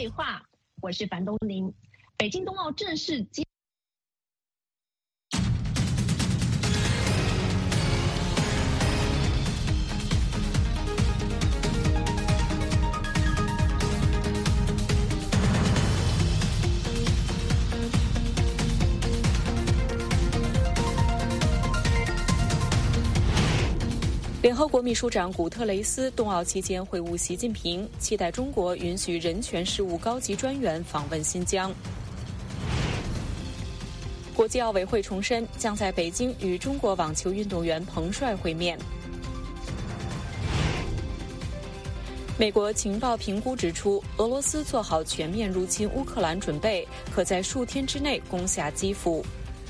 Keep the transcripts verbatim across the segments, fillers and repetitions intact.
话，我是樊东林。北京冬奥正式揭。 联合国秘书长古特雷斯冬奥期间会晤习近平，期待中国允许人权事务高级专员访问新疆。国际奥委会重申将在北京与中国网球运动员彭帅会面。美国情报评估指出，俄罗斯做好全面入侵乌克兰准备，可在数天之内攻下基辅。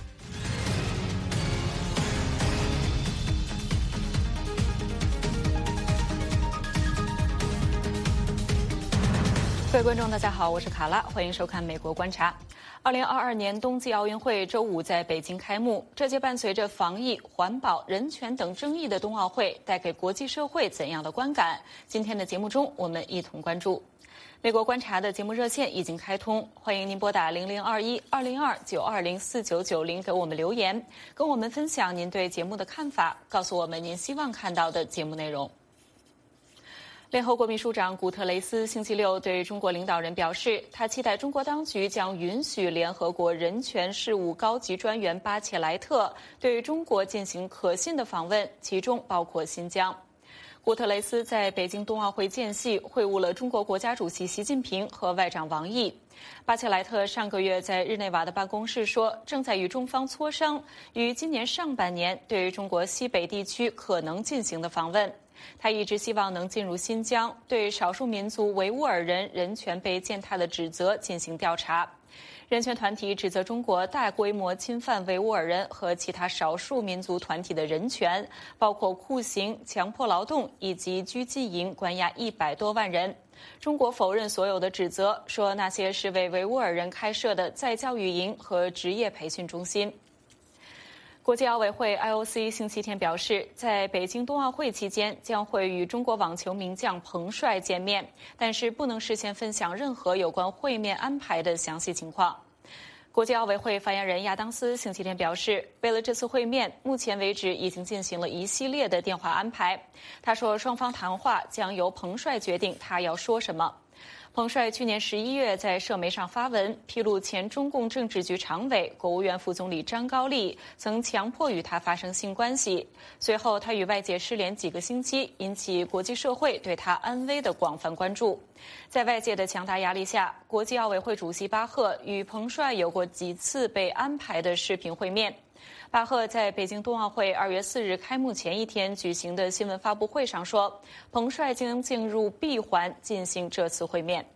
各位观众，大家好，我是卡拉，欢迎收看《美国观察》。二零二二年冬季奥运会周五在北京开幕，这届伴随着防疫、环保、人权等争议的冬奥会，带给国际社会怎样的观感？今天的节目中，我们一同关注。美国观察的节目热线已经开通，欢迎您拨打零零二一二零二九二零四九九零给我们留言，跟我们分享您对节目的看法，告诉我们您希望看到的节目内容。联合国秘书长古特雷斯星期六对中国领导人表示，他期待中国当局将允许联合国人权事务高级专员巴切莱特对中国进行可信的访问，其中包括新疆。古特雷斯在北京冬奥会间隙会晤了中国国家主席习近平和外长王毅。巴切莱特上个月在日内瓦的办公室说，正在与中方磋商于今年上半年对于中国西北地区可能进行的访问。他一直希望能进入新疆，对少数民族维吾尔人人权被践踏的指责进行调查。人权团体指责中国大规模侵犯维吾尔人和其他少数民族团体的人权，包括酷刑、强迫劳动以及拘禁营关押一百多万人。中国否认所有的指责，说那些是为维吾尔人开设的再教育营和职业培训中心。国际奥委会 I O C 星期天表示，在北京冬奥会期间将会与中国网球名将彭帅见面，但是不能事先分享任何有关会面安排的详细情况。国际奥委会发言人亚当斯星期天表示，为了这次会面，目前为止已经进行了一系列的电话安排。他说，双方谈话将由彭帅决定他要说什么。彭帅去年十一月在社媒上发文，披露前中共政治局常委、国务院副总理张高丽曾强迫与他发生性关系。随后，他与外界失联几个星期，引起国际社会对他安危的广泛关注。在外界的强大压力下，国际奥委会主席巴赫与彭帅有过几次被安排的视频会面。巴赫在北京冬奥会二月四日开幕前一天举行的新闻发布会上说，彭帅将进入闭环进行这次会面。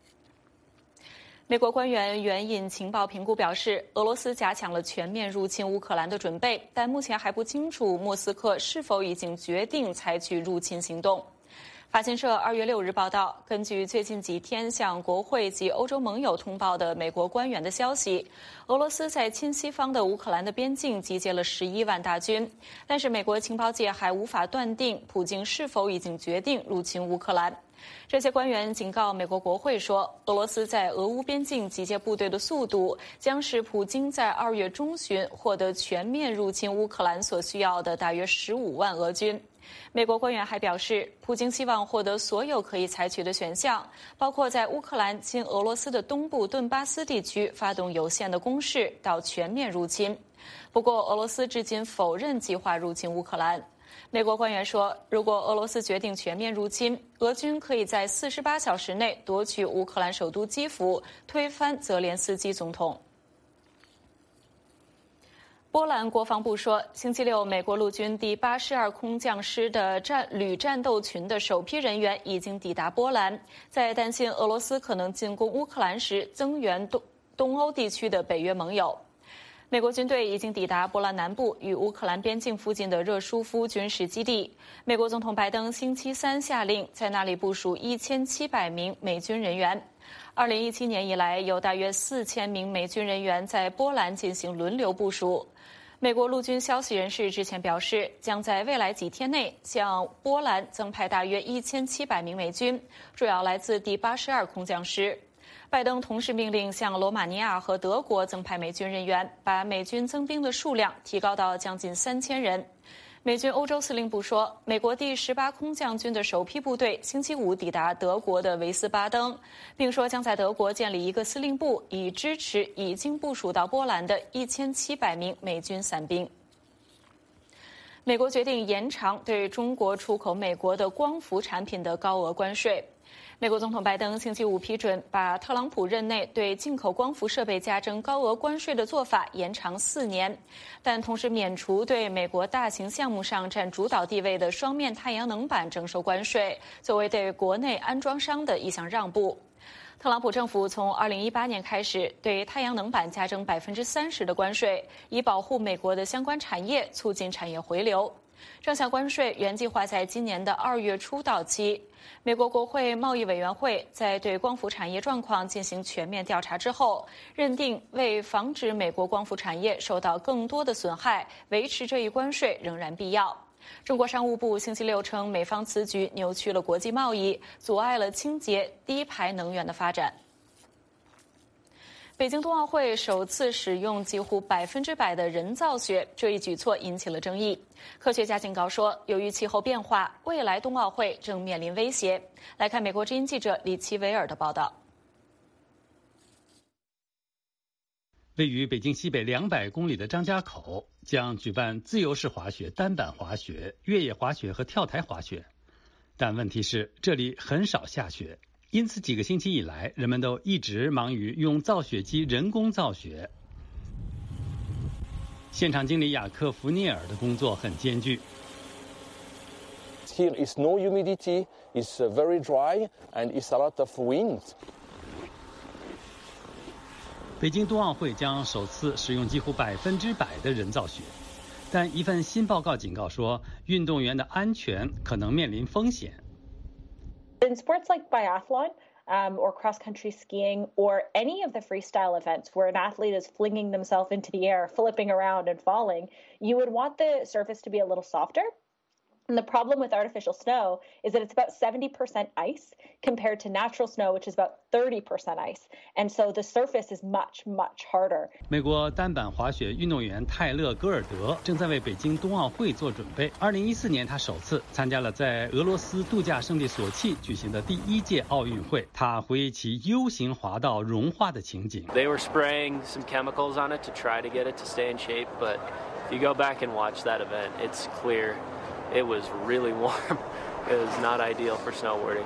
美国官员援引情报评估表示，俄罗斯加强了全面入侵乌克兰的准备，但目前还不清楚莫斯科是否已经决定采取入侵行动。法新社二月六日报道，根据最近几天向国会及欧洲盟友通报的美国官员的消息，俄罗斯在亲西方的乌克兰的边境集结了十一万大军，但是美国情报界还无法断定普京是否已经决定入侵乌克兰。这些官员警告美国国会说，俄罗斯在俄乌边境集结部队的速度将使普京在二月中旬获得全面入侵乌克兰所需要的大约十五万俄军。美国官员还表示，普京希望获得所有可以采取的选项，包括在乌克兰亲俄罗斯的东部顿巴斯地区发动有限的攻势到全面入侵。不过，俄罗斯至今否认计划入侵乌克兰。美国官员说，如果俄罗斯决定全面入侵，俄军可以在四十八小时内夺取乌克兰首都基辅，推翻泽连斯基总统。波兰国防部说，星期六，美国陆军第八十二空降师的战旅战斗群的首批人员已经抵达波兰，在担心俄罗斯可能进攻乌克兰时，增援东东欧地区的北约盟友。美国军队已经抵达波兰南部与乌克兰边境附近的热舒夫军事基地。美国总统拜登星期三下令在那里部署一千七百名美军人员。二零一七年以来，有大约四千名美军人员在波兰进行轮流部署。美国陆军消息人士之前表示，将在未来几天内向波兰增派大约一千七百名美军，主要来自第八十二空降师。 拜登同时命令向罗马尼亚和德国增派美军人员，把美军增兵的数量提高到将近三千人。美军欧洲司令部说，美国第十八空降军的首批部队星期五抵达德国的维斯巴登，并说将在德国建立一个司令部，以支持已经部署到波兰的一千七百名美军伞兵。美国决定延长对中国出口美国的光伏产品的高额关税。美国总统拜登星期五批准把特朗普任内对进口光伏设备加征高额关税的做法延长四年，但同时免除对美国大型项目上占主导地位的双面太阳能板征收关税，作为对国内安装商的一项让步。特朗普政府从二零一八年开始对太阳能板加征百分之三十的关税，以保护美国的相关产业，促进产业回流。这项关税原计划在今年的二月初到期。美国国会贸易委员会在对光伏产业状况进行全面调查之后，认定为防止美国光伏产业受到更多的损害，维持这一关税仍然必要。中国商务部星期六称，美方此举扭曲了国际贸易，阻碍了清洁低排能源的发展。北京冬奥会首次使用几乎百分之百的人造雪，这一举措引起了争议。科学家警告说，由于气候变化，未来冬奥会正面临威胁。来看美国之音记者李奇维尔的报道。 位于北京西北两百公里的张家口将举办自由式滑雪、单板滑雪、越野滑雪和跳台滑雪，但问题是这里很少下雪。因此，几个星期以来，人们都一直忙于用造雪机人工造雪。现场经理雅克·福涅尔的工作很艰巨。 Here is no humidity, it's very dry, and it's a lot of wind. 北京冬奥会将首次使用几乎百分之百的人造雪，但一份新报告警告说，运动员的安全可能面临风险。 In sports like biathlon um, or cross-country skiing or any of the freestyle events where an athlete is flinging themselves into the air, flipping around and falling, you would want the surface to be a little softer. And the problem with artificial snow is that it's about seventy percent ice compared to natural snow, which is about thirty percent ice. And so the surface is much, much harder. 美国单板滑雪运动员泰勒·戈尔德正在为北京冬奥会做准备。二零一四年，他首次参加了在俄罗斯度假胜地索契举行的第一届奥运会。他回忆起 U 型滑道融化的情景。 They were spraying some chemicals on it to try to get it to stay in shape, but if you go back and watch that event, it's clear.It was really warm. It was not ideal for snowboarding.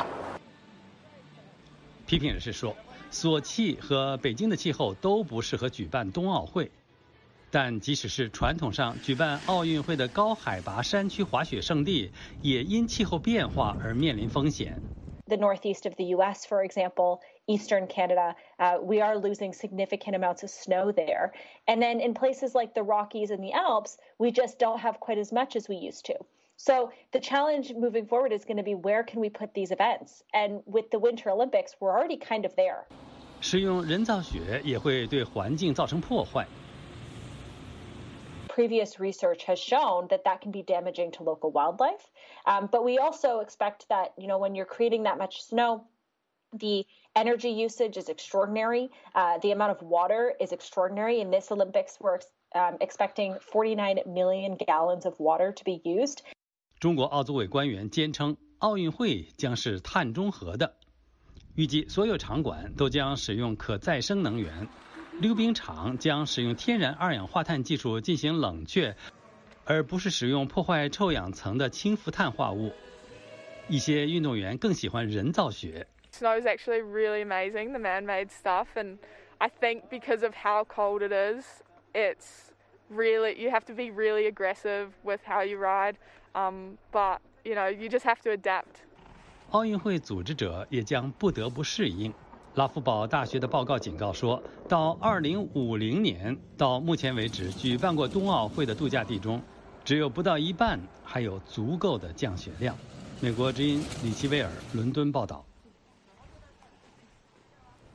批评人士说，索契和北京的气候都不适合举办冬奥会。但即使是传统上举办奥运会的高海拔山区滑雪胜地，也因气候变化而面临风险。 The northeast of the U S, for example, eastern Canada, uh, we are losing significant amounts of snow there. And then in places like the Rockies and the Alps, we just don't have quite as much as we used to.So the challenge moving forward is going to be where can we put these events? And with the Winter Olympics, we're already kind of there. 使用人造雪也会对环境造成破坏。 Previous research has shown that that can be damaging to local wildlife. Um, but we also expect that, you know, when you're creating that much snow, the energy usage is extraordinary. Uh, the amount of water is extraordinary. In this Olympics, we're um, expecting forty-nine million gallons of water to be used. 中国奥组委官员坚称，奥运会将是碳中和的，预计所有场馆都将使用可再生能源，溜冰场将使用天然二氧化碳技术进行冷却，而不是使用破坏臭氧层的氢氟碳化物。一些运动员更喜欢人造雪。 Snow is actually really amazing, the man-made stuff, and I think because of how cold it is, it's really you have to be really aggressive with how you ride.Um, but, you know, you just have to adapt. 奥运会组织者也将不得不适应。拉夫堡大学的报告警告说，到二零五零年，到目前为止举办过冬奥会的度假地中，只有不到一半还有足够的降雪量。美国之音李奇威尔伦敦报道。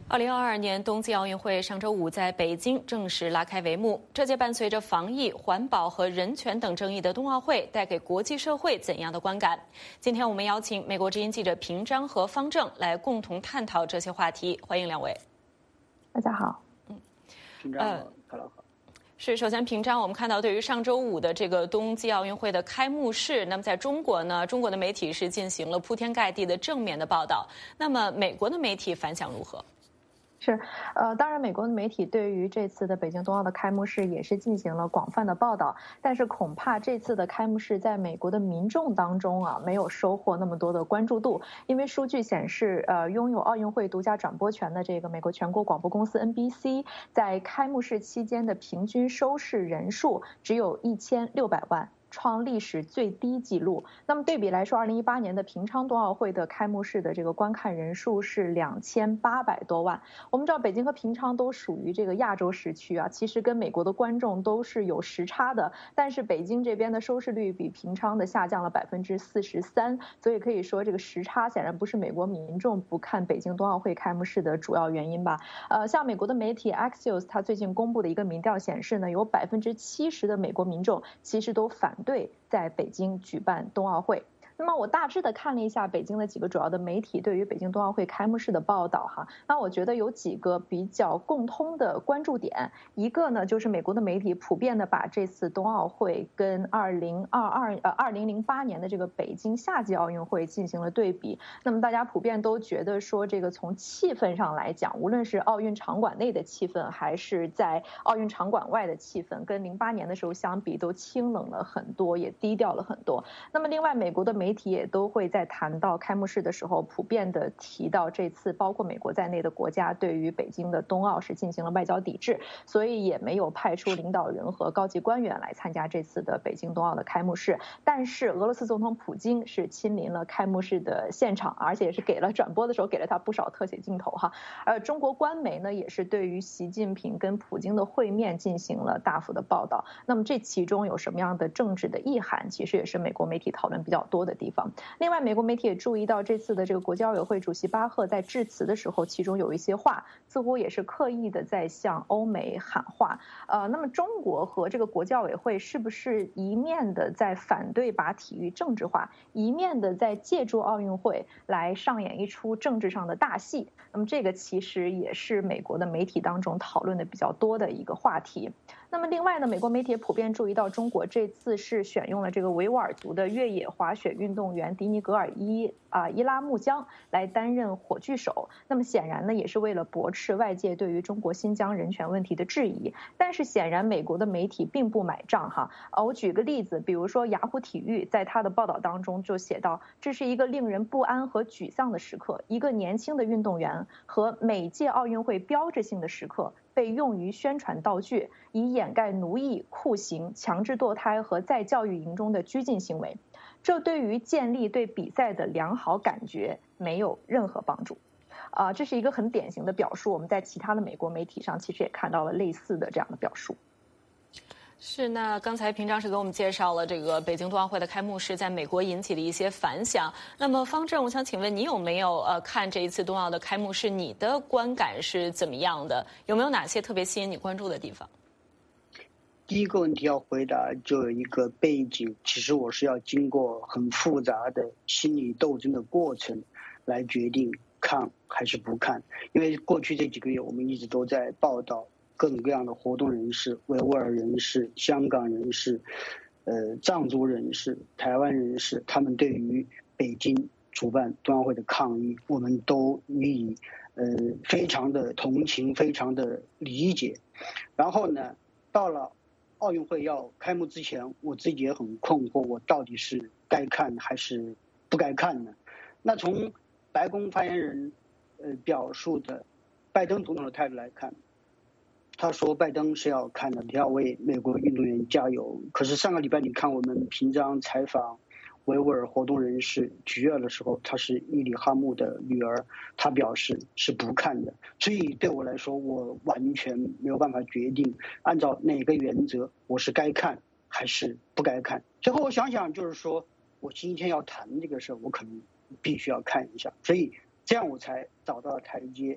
二零二二年冬季奥运会上周五在北京正式拉开帷幕。这届伴随着防疫、环保和人权等争议的冬奥会，带给国际社会怎样的观感？今天我们邀请美国之音记者平章和方正来共同探讨这些话题。欢迎两位。 大家好。 嗯，平章好，卡拉好。 是，首先平章，我们看到对于上周五的这个冬季奥运会的开幕式，那么在中国呢，中国的媒体是进行了铺天盖地的正面的报道。那么美国的媒体反响如何？ 是，呃，当然，美国的媒体对于这次的北京冬奥的开幕式也是进行了广泛的报道，但是恐怕这次的开幕式在美国的民众当中啊，没有收获那么多的关注度，因为数据显示，呃，拥有奥运会独家转播权的这个美国全国广播公司 N B C， 在开幕式期间的平均收视人数只有一千六百万。创历史最低纪录。那么对比来说，二零一八年的平昌冬奥会的开幕式的这个观看人数是两千八百多万。我们知道北京和平昌都属于这个亚洲时区啊，其实跟美国的观众都是有时差的。但是北京这边的收视率比平昌的下降了百分之四十三，所以可以说这个时差显然不是美国民众不看北京冬奥会开幕式的主要原因吧。呃，像美国的媒体 Axios， 它最近公布的一个民调显示呢，有百分之七十的美国民众其实都反对在北京举办冬奥会。那么我大致的看了一下北京的几个主要的媒体对于北京冬奥会开幕式的报道哈，那我觉得有几个比较共通的关注点。一个呢，就是美国的媒体普遍的把这次冬奥会跟二零二二呃二零零八年的这个北京夏季奥运会进行了对比。那么大家普遍都觉得说，这个从气氛上来讲，无论是奥运场馆内的气氛，还是在奥运场馆外的气氛，跟零八年的时候相比都清冷了很多，也低调了很多。那么另外，美国的媒体媒体也都会在谈到开幕式的时候，普遍的提到这次包括美国在内的国家对于北京的冬奥是进行了外交抵制，所以也没有派出领导人和高级官员来参加这次的北京冬奥的开幕式。但是俄罗斯总统普京是亲临了开幕式的现场，而且也是给了转播的时候给了他不少特写镜头哈。而中国官媒呢也是对于习近平跟普京的会面进行了大幅的报道。那么这其中有什么样的政治的意涵，其实也是美国媒体讨论比较多的地方。另外，美国媒体也注意到这次的这个国际奥委会主席巴赫在致辞的时候，其中有一些话似乎也是刻意的在向欧美喊话。呃，那么中国和这个国际奥委会是不是一面的在反对把体育政治化，一面的在借助奥运会来上演一出政治上的大戏？那么这个其实也是美国的媒体当中讨论的比较多的一个话题。那么另外呢，美国媒体也普遍注意到中国这次是选用了这个维吾尔族的越野滑雪运动员迪尼格尔伊啊伊拉木江来担任火炬手。那么显然呢，也是为了驳斥外界对于中国新疆人权问题的质疑。但是显然美国的媒体并不买账哈。呃，我举个例子，比如说雅虎体育在他的报道当中就写到，这是一个令人不安和沮丧的时刻，一个年轻的运动员和每届奥运会标志性的时刻被用于宣传道具，以掩盖奴役、酷刑、强制堕胎和在教育营中的拘禁行为。这对于建立对比赛的良好感觉没有任何帮助。啊、呃，这是一个很典型的表述。我们在其他的美国媒体上其实也看到了类似的这样的表述。 是，那刚才平章是给我们介绍了这个北京冬奥会的开幕式在美国引起的一些反响。那么方正，我想请问你有没有呃看这一次冬奥的开幕式，你的观感是怎么样的？有没有哪些特别吸引你关注的地方？ 第一个问题要回答就有一个背景，其实我是要经过很复杂的心理斗争的过程来决定看还是不看，因为过去这几个月我们一直都在报道各种各样的活动人士，维吾尔人士、香港人士、呃藏族人士、台湾人士，他们对于北京主办冬奥会的抗议，我们都予以呃非常的同情，非常的理解。然后呢，到了奥运会要开幕之前，我自己也很困惑，我到底是该看还是不该看呢？那从白宫发言人呃表述的拜登总统的态度来看，他说拜登是要看的，要为美国运动员加油。可是上个礼拜你看我们平章采访维吾尔活动人士菊儿的时候，她是伊里哈木的女儿，她表示是不看的。所以对我来说，我完全没有办法决定按照哪个原则我是该看还是不该看。最后我想想，就是说我今天要谈这个事，我可能必须要看一下，所以这样我才找到了台阶，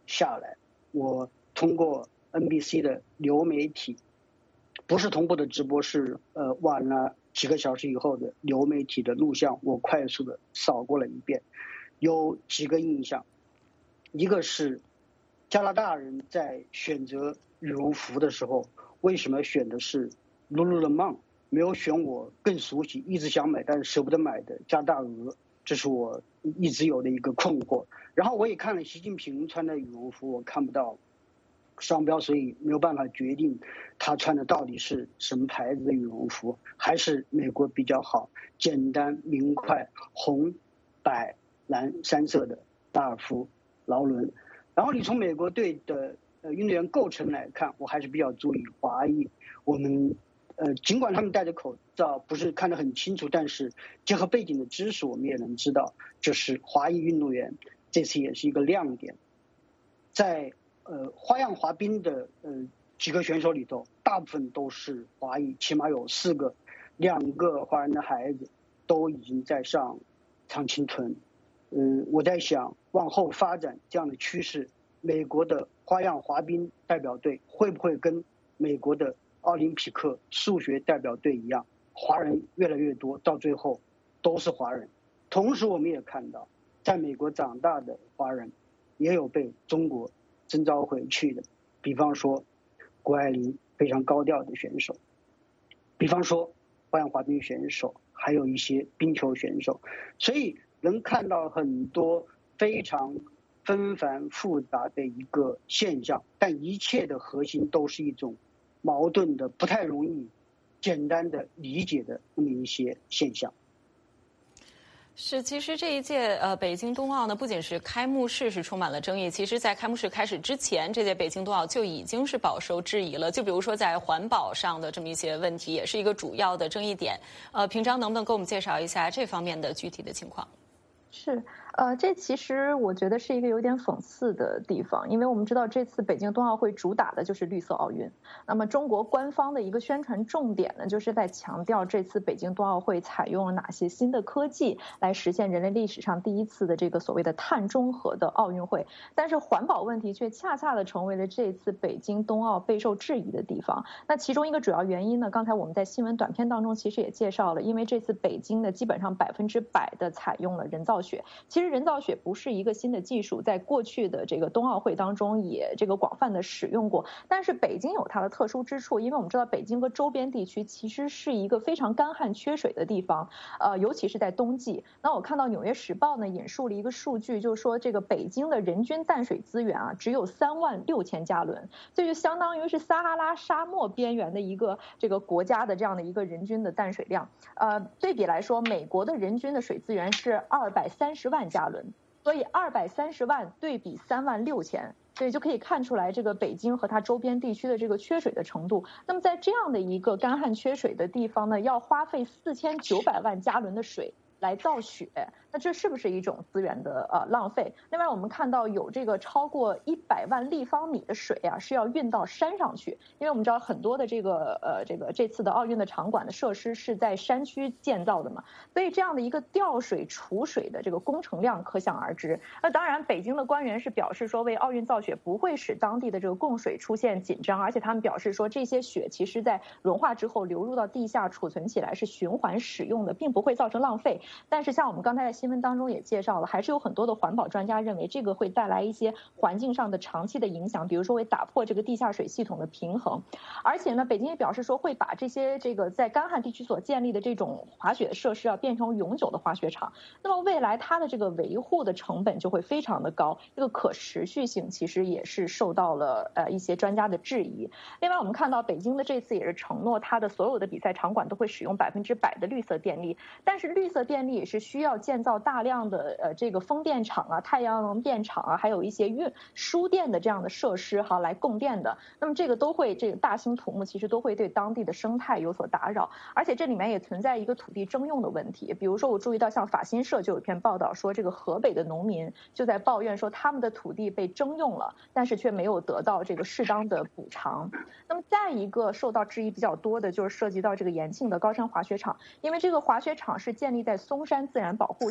下来，我通过 N B C 的流媒体，不是同步的直播，是呃晚了几个小时以后的流媒体的录像，我快速的扫过了一遍，有几个印象，一个是加拿大人在选择羽绒服的时候，为什么选的是 Lululemon， 没有选我更熟悉、一直想买但是舍不得买的加拿大鹅，这是我一直有的一个困惑。然后我也看了习近平穿的羽绒服，我看不到商标，所以没有办法决定他穿的到底是什么牌子的羽绒服，还是美国比较好，简单明快，红、白、蓝三色的拉尔夫劳伦。然后你从美国队的呃运动员构成来看，我还是比较注意华裔。我们呃尽管他们戴着口罩不是看得很清楚，但是结合背景的知识，我们也能知道，就是华裔运动员这次也是一个亮点。在呃花样滑冰的呃几个选手里头，大部分都是华裔，起码有四个，两个华人的孩子都已经在上常青藤。嗯、呃，我在想往后发展这样的趋势，美国的花样滑冰代表队会不会跟美国的奥林匹克数学代表队一样，华人越来越多，到最后都是华人。同时我们也看到，在美国长大的华人也有被中国征召回去的，比方说谷爱凌非常高调的选手，比方说花样滑冰选手，还有一些冰球选手，所以能看到很多非常纷繁复杂的一个现象，但一切的核心都是一种矛盾的、不太容易简单的理解的那么一些现象。 是，其实这一届呃北京冬奥呢，不仅是开幕式是充满了争议，其实在开幕式开始之前，这届北京冬奥就已经是饱受质疑了。就比如说在环保上的这么一些问题，也是一个主要的争议点。呃，平章能不能给我们介绍一下这方面的具体的情况？ 是，呃，这其实我觉得是一个有点讽刺的地方，因为我们知道这次北京冬奥会主打的就是绿色奥运。那么中国官方的一个宣传重点呢，就是在强调这次北京冬奥会采用了哪些新的科技来实现人类历史上第一次的这个所谓的碳中和的奥运会。但是环保问题却恰恰的成为了这次北京冬奥备受质疑的地方。那其中一个主要原因呢，刚才我们在新闻短片当中其实也介绍了，因为这次北京呢基本上百分之百的采用了人造雪。其实人造雪不是一个新的技术，在过去的这个冬奥会当中也这个广泛的使用过。但是北京有它的特殊之处，因为我们知道北京和周边地区其实是一个非常干旱缺水的地方，呃，尤其是在冬季。那我看到《纽约时报》呢引述了一个数据，就是说这个北京的人均淡水资源啊只有三万六千加仑，这就相当于是撒哈拉沙漠边缘的一个这个国家的这样的一个人均的淡水量。呃，对比来说，美国的人均的水资源是二百三十万加仑，所以二百三十万对比三万六千，所以就可以看出来这个北京和它周边地区的这个缺水的程度。那么在这样的一个干旱缺水的地方呢，要花费四千九百万加仑的水来造雪，那这是不是一种资源的呃浪费？另外我们看到有这个超过一百万立方米的水啊是要运到山上去，因为我们知道很多的这个呃这个这次的奥运的场馆的设施是在山区建造的嘛，所以这样的一个调水储水的这个工程量可想而知。那当然北京的官员是表示说，为奥运造雪不会使当地的这个供水出现紧张，而且他们表示说这些雪其实在融化之后流入到地下储存起来是循环使用的，并不会造成浪费。但是像我们刚才在新闻当中也介绍了，还是有很多的环保专家认为这个会带来一些环境上的长期的影响，比如说会打破这个地下水系统的平衡。而且呢，北京也表示说会把这些这个在干旱地区所建立的这种滑雪设施啊变成永久的滑雪场。那么未来它的这个维护的成本就会非常的高，这个可持续性其实也是受到了呃一些专家的质疑。另外我们看到北京的这次也是承诺它的所有的比赛场馆都会使用百分之百的绿色电力，但是绿色电力也是需要建造大量的呃这个风电场啊、太阳能电场啊，还有一些运输电的这样的设施哈来供电的。那么这个都会这个大兴土木，其实都会对当地的生态有所打扰，而且这里面也存在一个土地征用的问题。比如说我注意到像法新社就有一篇报道说，这个河北的农民就在抱怨说他们的土地被征用了，但是却没有得到这个适当的补偿。那么再一个受到质疑比较多的就是涉及到这个延庆的高山滑雪场，因为这个滑雪场是建立在松山自然保护区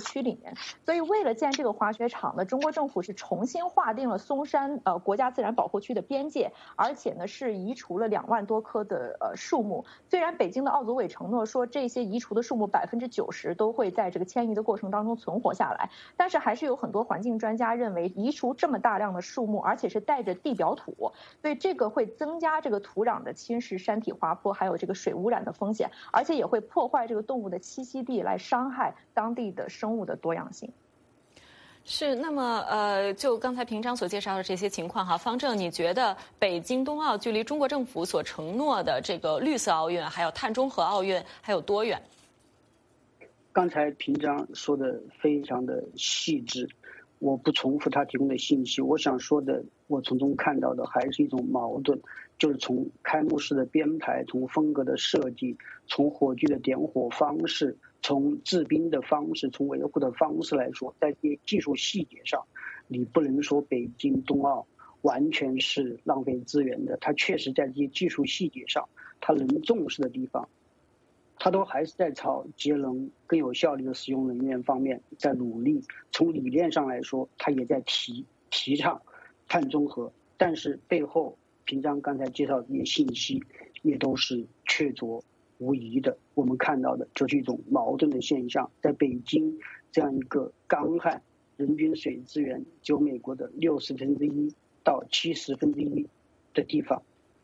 区里面。所以为了建这个滑雪场呢，中国政府是重新划定了松山呃国家自然保护区的边界，而且呢是移除了两万多棵的呃树木。虽然北京的奥组委承诺说这些移除的树木百分之九十都会在这个迁移的过程当中存活下来，但是还是有很多环境专家认为，移除这么大量的树木，而且是带着地表土，所以这个会增加这个土壤的侵蚀、山体滑坡，还有这个水污染的风险，而且也会破坏这个动物的栖息地，来伤害当地的生物的多样性。 是，那么呃，就刚才平常所介绍的这些情况哈，方正，你觉得北京冬奥距离中国政府所承诺的这个绿色奥运，还有碳中和奥运还有多远？ 刚才平章说的非常的细致，我不重复他提供的信息。我想说的，我从中看到的还是一种矛盾，就是从开幕式的编排，从风格的设计，从火炬的点火方式，从制冰的方式，从维护的方式来说，在这些技术细节上，你不能说北京冬奥完全是浪费资源的。它确实在这些技术细节上，它能重视的地方，它都还是在朝节能、更有效率的使用能源方面在努力。从理念上来说，它也在提提倡碳中和，但是背后平章刚才介绍的这些信息也都是确凿无疑的。我们看到的就是一种矛盾的现象，在北京这样一个干旱、人均水资源只有美国的六十分之一到七十分之一的地方，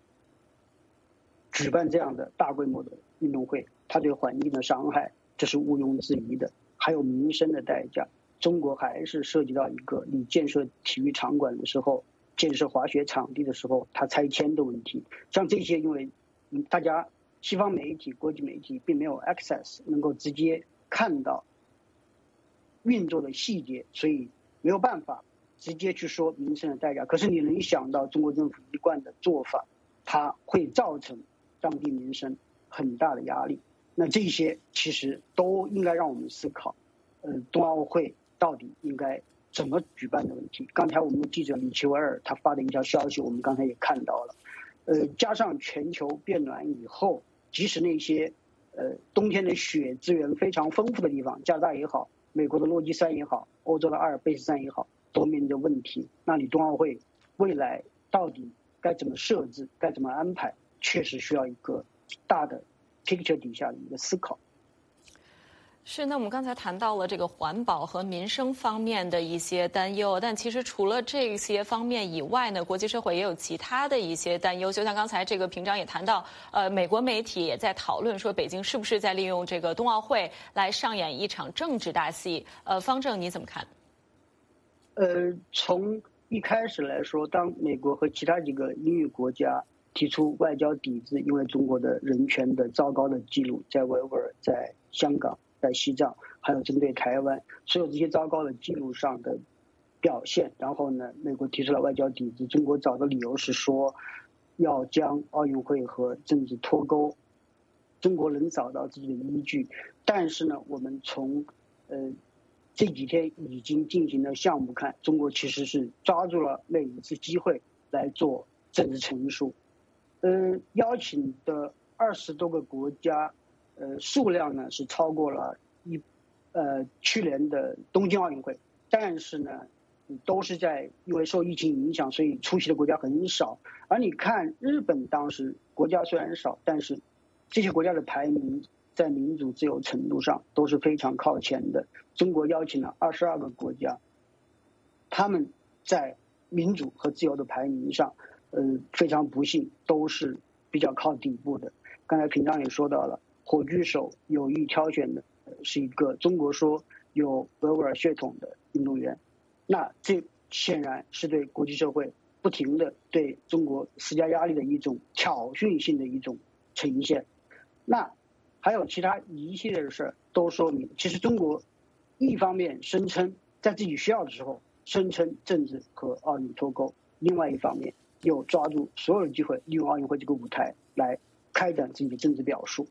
举办这样的大规模的运动会，它对环境的伤害这是毋庸置疑的，还有民生的代价。中国还是涉及到一个你建设体育场馆的时候，建设滑雪场地的时候，它拆迁的问题。像这些，因为大家西方媒体、国际媒体并没有 access 能够直接看到运作的细节，所以没有办法直接去说民生的代价。可是你能想到中国政府一贯的做法，它会造成当地民生很大的压力。那这些其实都应该让我们思考，呃，冬奥会到底应该怎么举办的问题。刚才我们的记者李奇维尔他发的一条消息，我们刚才也看到了，呃，加上全球变暖以后，即使那些呃冬天的雪资源非常丰富的地方，加拿大也好，美国的落基山也好，欧洲的阿尔卑斯山也好，都面临着问题。那你冬奥会未来到底该怎么设置，该怎么安排，确实需要一个大的 picture 底下的一个思考。 是，那我们刚才谈到了这个环保和民生方面的一些担忧，但其实除了这些方面以外呢，国际社会也有其他的一些担忧。就像刚才这个平章也谈到，呃，美国媒体也在讨论说，北京是不是在利用这个冬奥会来上演一场政治大戏？呃，方正你怎么看？ 呃，从一开始来说，当美国和其他几个英语国家提出外交抵制，因为中国的人权的糟糕的记录，在维吾尔、在香港、在西藏，还有针对台湾，所有这些糟糕的记录上的表现，然后呢，美国提出了外交抵制。中国找的理由是说，要将奥运会和政治脱钩。中国能找到自己的依据，但是呢，我们从呃这几天已经进行的项目看，中国其实是抓住了每一次机会来做政治陈述。呃，邀请的二十多个国家。呃，数量呢是超过了一，呃，去年的东京奥运会，但是呢，都是在因为受疫情影响，所以出席的国家很少。而你看日本当时国家虽然少，但是这些国家的排名在民主自由程度上都是非常靠前的。中国邀请了二十二个国家，他们在民主和自由的排名上，呃，非常不幸都是比较靠底部的。刚才平章也说到了。火炬手有意挑选的是一个中国说有维吾尔血统的运动员，那这显然是对国际社会不停的对中国施加压力的一种挑衅性的一种呈现。那还有其他一系列的事都说明，其实中国一方面声称在自己需要的时候声称政治和奥运脱钩，另外一方面又抓住所有的机会利用奥运会这个舞台来开展自己的政治表述。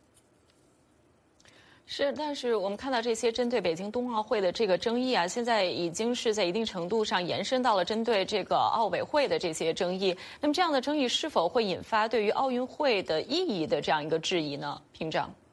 是，但是我们看到这些针对北京冬奥会的这个争议啊，现在已经是在一定程度上延伸到了针对这个奥委会的这些争议。那么这样的争议是否会引发对于奥运会的意义的这样一个质疑呢？平章。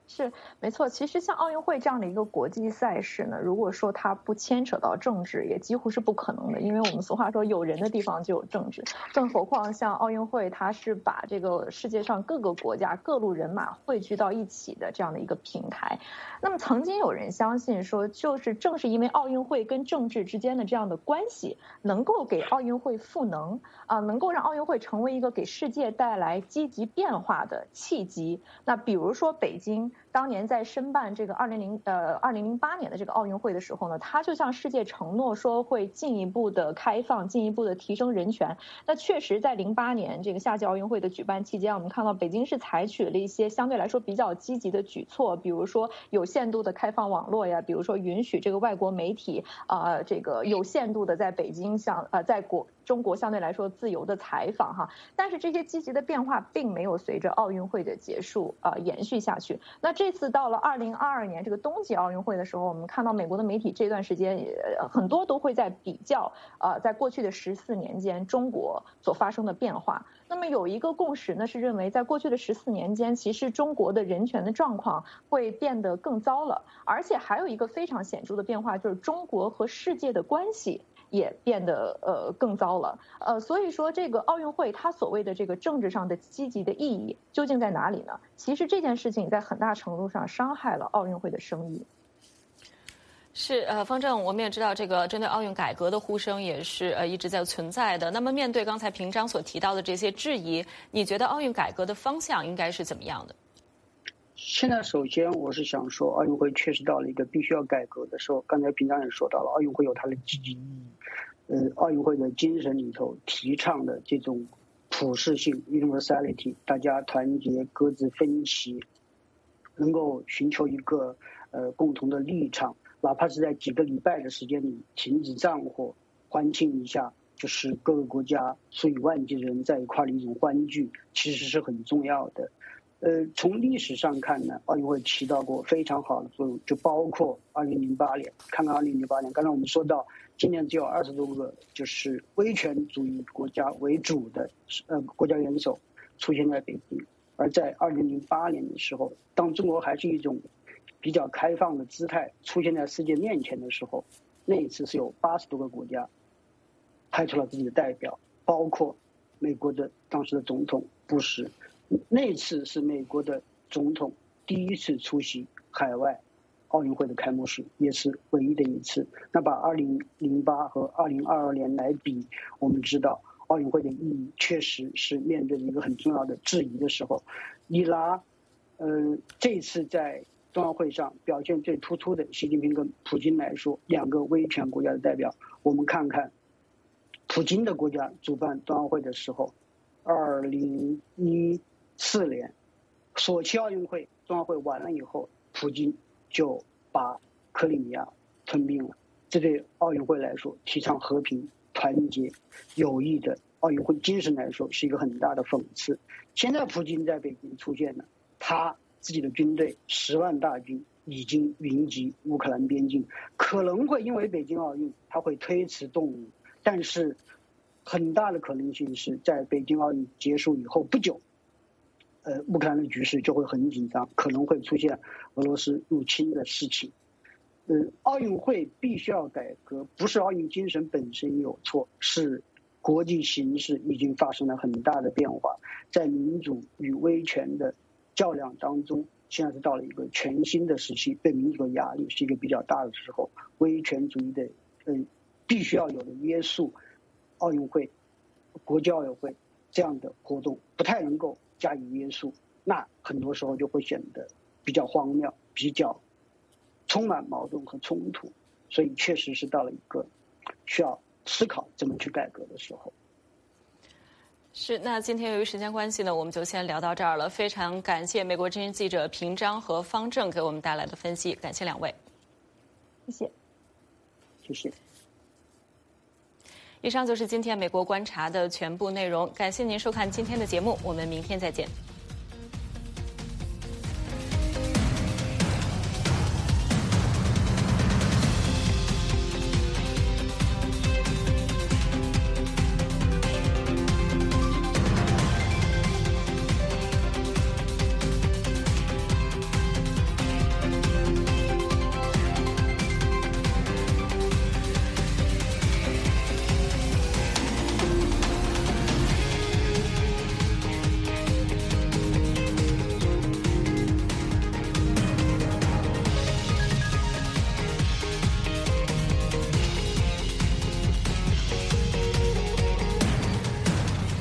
是没错，其实像奥运会这样的一个国际赛事呢，如果说它不牵扯到政治，也几乎是不可能的，因为我们俗话说有人的地方就有政治，更何况像奥运会，它是把这个世界上各个国家各路人马汇聚到一起的这样的一个平台。那么曾经有人相信说，就是正是因为奥运会跟政治之间的这样的关系，能够给奥运会赋能啊、呃，能够让奥运会成为一个给世界带来积极变化的契机。那比如说北京当年在申办这个二零零呃二零零八年的这个奥运会的时候呢，他就向世界承诺说会进一步的开放，进一步的提升人权。那确实，在零八年这个夏季奥运会的举办期间，我们看到北京市采取了一些相对来说比较积极的举措，比如说有限度的开放网络呀，比如说允许这个外国媒体啊、呃、这个有限度的在北京向呃在国。中国相对来说自由的采访哈，但是这些积极的变化并没有随着奥运会的结束呃延续下去。那这次到了二零二二年这个冬季奥运会的时候，我们看到美国的媒体这段时间也很多都会在比较呃在过去的十四年间中国所发生的变化。那么有一个共识呢，是认为在过去的十四年间，其实中国的人权的状况会变得更糟了，而且还有一个非常显著的变化，就是中国和世界的关系也变得呃更糟了，呃，所以说这个奥运会它所谓的这个政治上的积极的意义究竟在哪里呢？其实这件事情在很大程度上伤害了奥运会的声誉。 是呃，方正，我们也知道这个针对奥运改革的呼声也是呃一直在存在的。那么面对刚才平章所提到的这些质疑，你觉得奥运改革的方向应该是怎么样的？ 现在首先我是想说，奥运会确实到了一个必须要改革的时候。刚才平常也说到了，奥运会有它的积极意义。呃，奥运会的精神里头提倡的这种普世性 universality， 大家团结，各自分歧，能够寻求一个呃共同的立场，哪怕是在几个礼拜的时间里停止战火，欢庆一下，就是各个国家数以万计的人在一块的一种欢聚，其实是很重要的。呃，从历史上看呢，奥运会起到过非常好的作用，就包括二零零八年，看看二零零八年，刚才我们说到，今年只有二十多个就是威权主义国家为主的呃国家元首出现在北京，而在二零零八年的时候，当中国还是一种比较开放的姿态出现在世界面前的时候，那一次是有八十多个国家派出了自己的代表，包括美国的当时的总统布什。那次是美国的总统第一次出席海外奥运会的开幕式，也是唯一的一次。那把二零零八和二零二二年来比，我们知道奥运会的意义确实是面对一个很重要的质疑的时候。你拿呃这次在冬奥会上表现最突出的习近平跟普京来说，两个威权国家的代表，我们看看普京的国家主办冬奥会的时候，二零一四年索契奥运会冬奥会完了以后，普京就把克里米亚吞并了。这对奥运会来说，提倡和平、团结、友谊的奥运会精神来说，是一个很大的讽刺。现在普京在北京出现了，他自己的军队十万大军已经云集乌克兰边境，可能会因为北京奥运他会推迟动武，但是很大的可能性是在北京奥运结束以后不久，呃，乌克兰的局势就会很紧张，可能会出现俄罗斯入侵的事情。呃，奥运会必须要改革，不是奥运精神本身有错，是国际形势已经发生了很大的变化，在民主与威权的较量当中，现在是到了一个全新的时期，对民主的压力是一个比较大的时候，威权主义的呃必须要有的约束，奥运会、国际奥委会这样的活动不太能够加以约束，那很多时候就会显得比较荒谬，比较充满矛盾和冲突，所以确实是到了一个需要思考怎么去改革的时候。 是，那今天由于时间关系呢，我们就先聊到这儿了。非常感谢美国之音记者平章和方正给我们带来的分析，感谢两位。 谢谢， 谢谢。 以上就是今天美国观察的全部内容，感谢您收看今天的节目，我们明天再见。